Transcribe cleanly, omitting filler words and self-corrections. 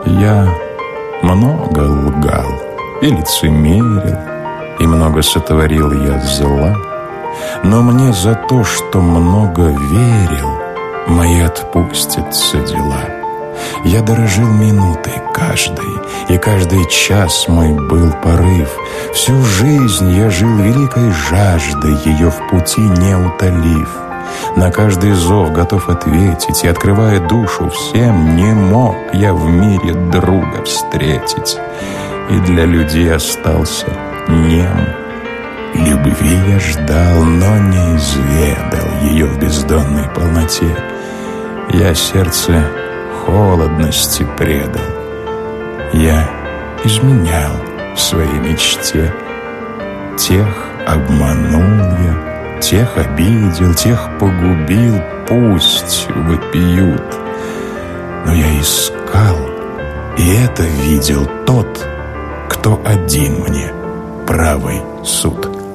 Я много лгал и лицемерил, и много сотворил я зла, но мне за то, что много верил, мои отпустятся дела. Я дорожил минутой каждой, и каждый час мой был порыв. Всю жизнь я жил великой жаждой, ее в пути не утолив. На каждый зов готов ответить, и, открывая душу всем, не мог я в мире друга встретить, и для людей остался нем. Любви я ждал, но не изведал ее в бездонной полноте. Я сердце холодности предал, я изменял в своей мечте. Тех обманул я, тех обидел, тех погубил, пусть вопиют. Но я искал, и это видел тот, кто один мне правый суд